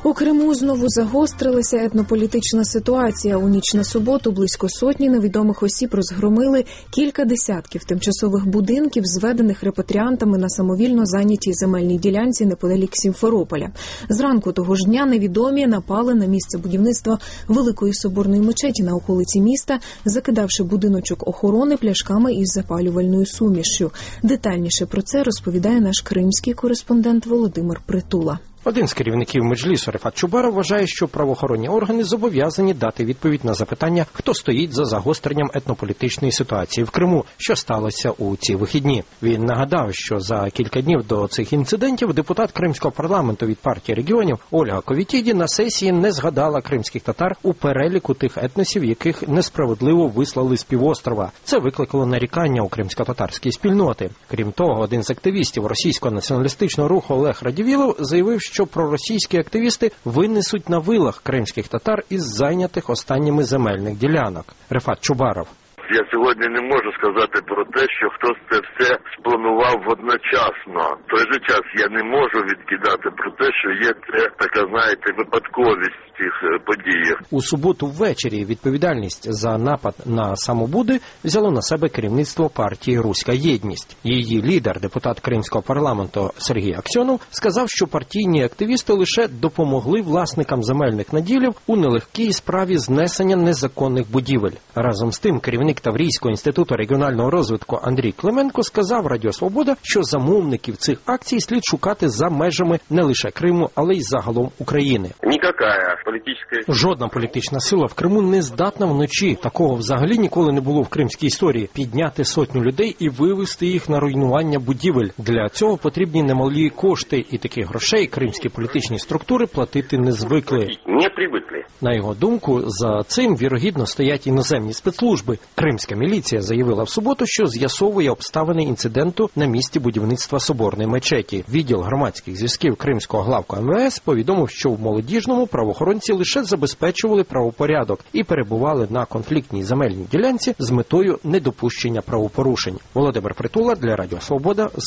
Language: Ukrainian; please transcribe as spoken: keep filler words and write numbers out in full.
У Криму знову загострилася етнополітична ситуація. У ніч на суботу близько сотні невідомих осіб розгромили кілька десятків тимчасових будинків, зведених репатріантами на самовільно зайнятій земельній ділянці неподалік Сімферополя. Зранку того ж дня невідомі напали на місце будівництва Великої Соборної мечеті на околиці міста, закидавши будиночок охорони пляшками із запалювальною сумішшю. Детальніше про це розповідає наш кримський кореспондент Володимир Притула. Один з керівників Меджлісу Рефат Чубаров вважає, що правоохоронні органи зобов'язані дати відповідь на запитання, хто стоїть за загостренням етнополітичної ситуації в Криму, що сталося у ці вихідні. Він нагадав, що за кілька днів до цих інцидентів депутат Кримського парламенту від партії регіонів Ольга Ковітіді на сесії не згадала кримських татар у переліку тих етносів, яких несправедливо вислали з півострова. Це викликало нарікання у кримсько-татарській спільноти. Крім того, один з активістів російського націоналістичного руху Олег Радівілов заявив, що що проросійські активісти винесуть на вилах кримських татар із зайнятих останніми земельних ділянок. Рефат Чубаров. Я сьогодні не можу сказати про те, що хтось це все спланував одночасно. В той же час я не можу відкидати про те, що є це така, знаєте, випадковість в цих подіях. У суботу ввечері відповідальність за напад на самобуди взяло на себе керівництво партії «Руська єдність». Її лідер, депутат Кримського парламенту Сергій Аксьонов, сказав, що партійні активісти лише допомогли власникам земельних наділів у нелегкій справі знесення незаконних будівель. Разом з тим, керівник Таврійського інституту регіонального розвитку Андрій Клименко сказав Радіо Свобода, що замовників цих акцій слід шукати за межами не лише Криму, але й загалом України. Ніяка політична... Жодна політична сила в Криму не здатна вночі, такого взагалі ніколи не було в кримській історії, підняти сотню людей і вивести їх на руйнування будівель. Для цього потрібні немалі кошти, і таких грошей кримські політичні структури платити не звикли. Не привикли. На його думку, за цим вірогідно стоять іноземні спецслужби. Кримська міліція заявила в суботу, що з'ясовує обставини інциденту на місці будівництва Соборної мечеті. Відділ громадських зв'язків Кримського главка ем ве ес повідомив, що в Молодіжному правоохоронці лише забезпечували правопорядок і перебували на конфліктній земельній ділянці з метою недопущення правопорушень. Володимир Притула для Радіо Свобода з